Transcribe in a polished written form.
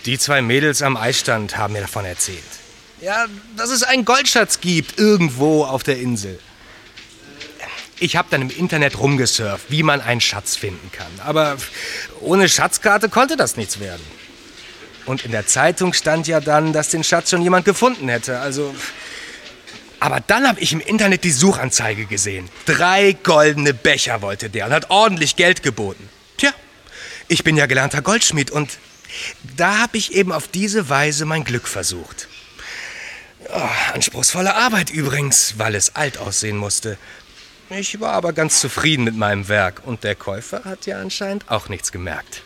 Die 2 Mädels am Eisstand haben mir davon erzählt. Ja, dass es einen Goldschatz gibt, irgendwo auf der Insel. Ich habe dann im Internet rumgesurft, wie man einen Schatz finden kann. Aber ohne Schatzkarte konnte das nichts werden. Und in der Zeitung stand ja dann, dass den Schatz schon jemand gefunden hätte. Aber dann habe ich im Internet die Suchanzeige gesehen. 3 goldene Becher wollte der und hat ordentlich Geld geboten. Tja, ich bin ja gelernter Goldschmied und da habe ich eben auf diese Weise mein Glück versucht. Oh, anspruchsvolle Arbeit übrigens, weil es alt aussehen musste. Ich war aber ganz zufrieden mit meinem Werk und der Käufer hat ja anscheinend auch nichts gemerkt.